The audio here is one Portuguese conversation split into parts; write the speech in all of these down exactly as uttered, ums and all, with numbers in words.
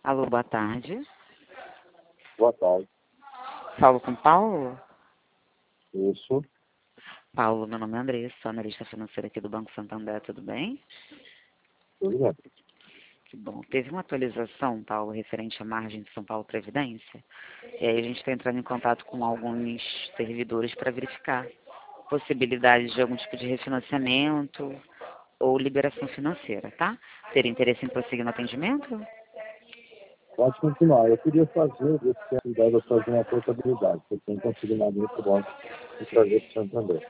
Alô, boa tarde. Boa tarde. Falo com Paulo? Isso. Paulo, meu nome é Andressa, sou analista financeira aqui do Banco Santander, tudo bem? Tudo bem. Que bom. Teve uma atualização, Paulo, referente à margem de São Paulo Previdência, e aí a gente está entrando em contato com alguns servidores para verificar possibilidades de algum tipo de refinanciamento ou liberação financeira, tá? Teria interesse em prosseguir no atendimento? Pode continuar. Eu queria fazer, ver se tem ideia de fazer uma portabilidade. Você tem conseguido muito bom de trazer para o Santander.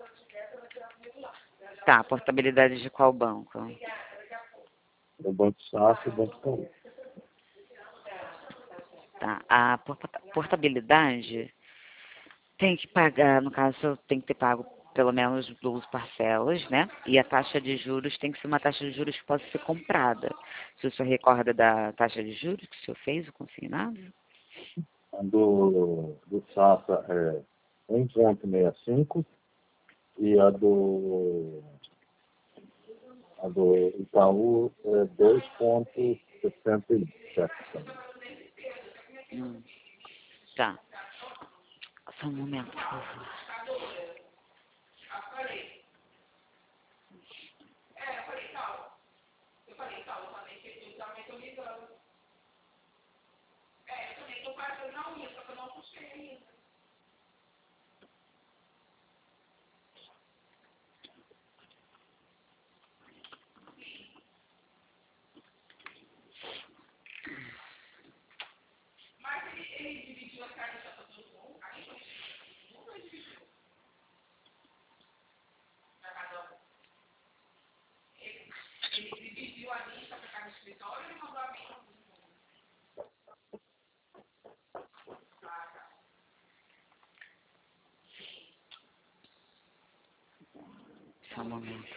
Tá, portabilidade de qual banco? O Banco Safra e o Banco Itaú. Tá, a porta- portabilidade tem que pagar, no caso, tem que ter pago pelo menos duas parcelas, né? E a taxa de juros tem que ser uma taxa de juros que possa ser comprada. Se o senhor recorda da taxa de juros que o senhor fez, o consignado? A do, do Safra é um vírgula sessenta e cinco e a do, a do Itaú é dois vírgula sessenta e sete. Hum, tá. Só um momento, por favor. Só um momento.